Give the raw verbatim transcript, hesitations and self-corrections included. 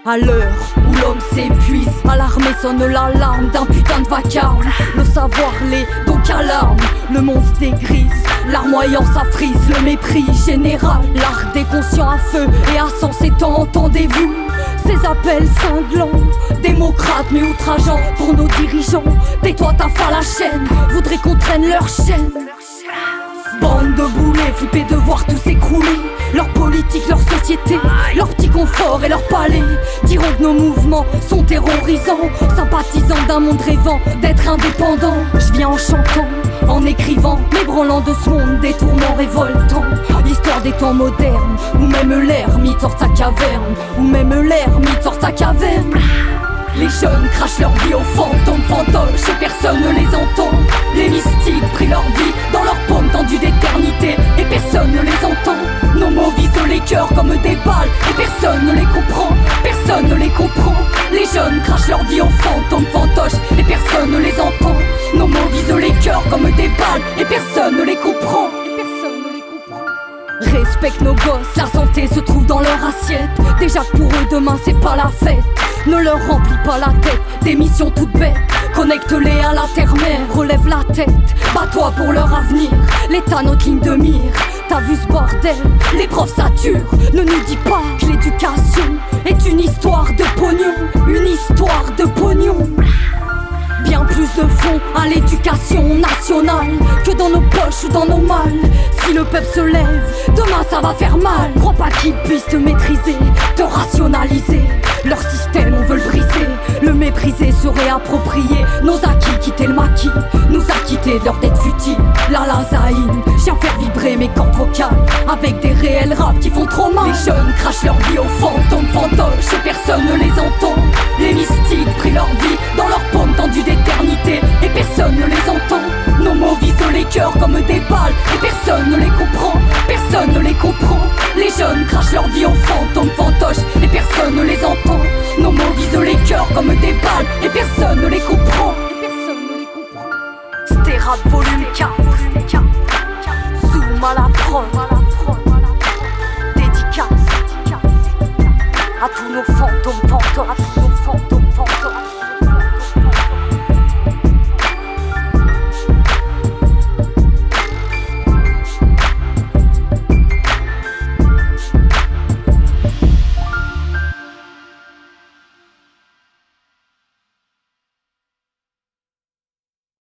À l'heure où l'homme s'épuise, à l'armée sonne l'alarme d'un putain de vacarme. Le savoir l'est donc à l'arme, le monde se dégrise, larmoyant sa frise, le mépris général. L'art des conscients à feu et à sang s'étend, entendez-vous ces appels cinglants, démocrates mais outrageants pour nos dirigeants. Tais-toi, t'as fait la chaîne, voudraient qu'on traîne leur chaîne. Bande de boulets, flippés de voir tout s'écrouler. Leur politique, leur société, leur petit confort et leur palais diront que nos mouvements sont terrorisants, sympathisants d'un monde rêvant d'être indépendant. Je viens en chantant, en écrivant, m'ébranlant de ce monde des tourments révoltants. L'histoire des temps modernes, où même l'ermite sort sa caverne, où même l'ermite sort sa caverne. Les jeunes crachent leur vie aux fantômes fantoches et personne ne les entend. Les mystiques prient leur vie dans leur paume tendue d'éternité et personne ne les entend. Nos mots visent les cœurs comme des balles et personne ne les comprend, personne ne les comprend. Les jeunes crachent leur vie aux fantômes fantoches et personne ne les entend. Nos mots visent les cœurs comme des balles et personne ne les comprend. Respecte nos gosses, la santé se trouve dans leur assiette. Déjà que pour eux demain c'est pas la fête. Ne leur remplis pas la tête des missions toutes bêtes. Connecte-les à la terre-mère, relève la tête. Bats-toi pour leur avenir, l'État notre ligne de mire. T'as vu ce bordel, les profs saturent. Ne nous dis pas que l'éducation est une histoire de pognon, une histoire de pognon. Bien plus de fonds à l'éducation nationale que dans nos poches ou dans nos malles. Si le peuple se lève, demain ça va faire mal. Crois pas qu'ils puissent te maîtriser, te rationaliser. Leur système on veut le briser, le mépriser, se réapproprier nos acquis, quitter le maquis, nous acquitter de leur dette futile. La lasaïne, je viens faire vibrer mes cordes vocales avec des réels raps qui font trop mal. Les jeunes crachent leur vie aux fantômes fantoches et personne ne les entend. Les mystiques prient leur vie dans leur paume tendue d'éternité et personne ne les entend. Nos mots visent les cœurs comme des balles et personne ne les comprend, personne ne les comprend. Les jeunes crachent leur vie aux fantômes fantoches et personne ne les entend. Nos mots visent les cœurs comme